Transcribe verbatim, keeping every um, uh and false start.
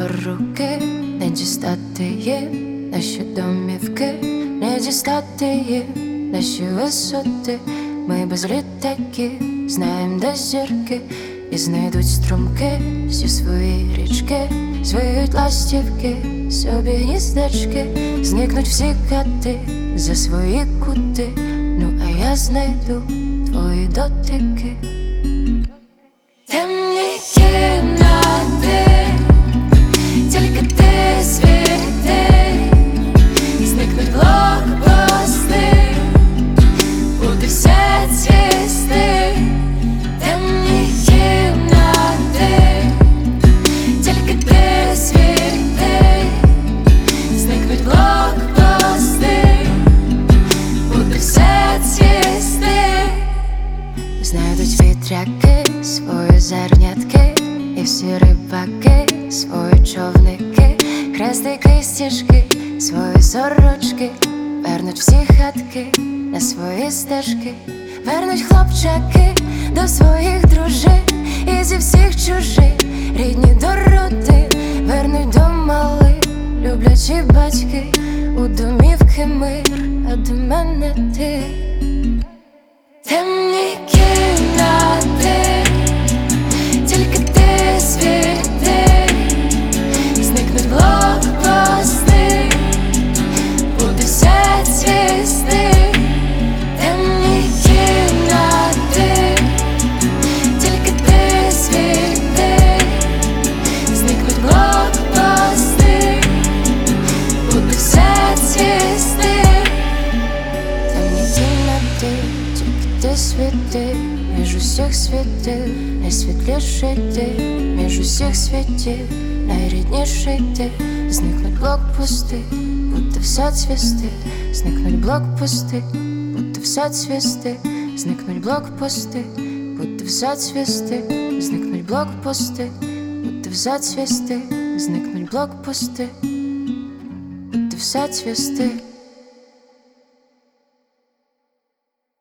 до руки, не дістати їм наші домівки, не дістати їм наші висоти. Ми без літаків знаєм, де зірки, і знайдуть струмки всі свої річки, звиють ластівки, собі гніздечки, зникнуть всі кати за свої кути. Ну а я знайду твої дотики. Темні кімнати, тільки ти світи, зникнуть блокпости, буде все цвісти. Темні кімнати, тільки ти світи, зникнуть блокпости, буде все цвісти. Знайдуть вітряки свої зернятки, і всі рибаки свої човники, хрестики й стіжки, свої сорочки, вернуть всі хатки на свої стежки, вернуть хлопчаки до своїх дружин, і зі всіх чужих рідні до родин, вернуть до малих люблячі батьки, у домівки мир, а до мене ти. Темні кімнати, тільки ти світи, зникнуть блокпости, буде все цвісти. Темні кімнати, тільки ти світи, зникнуть блокпости, буде все цвісти. Темні кімнати, ти світи, між усіх світів, найсвітліший ти, між усіх світів, найрідніший ти. Зникнуть блокпости, буде все цвісти, зникнуть блокпости, буде все цвісти, зникнуть блокпости, буде все цвісти, зникнуть блокпости, буде все цвісти, зникнуть блокпости, буде все цвісти.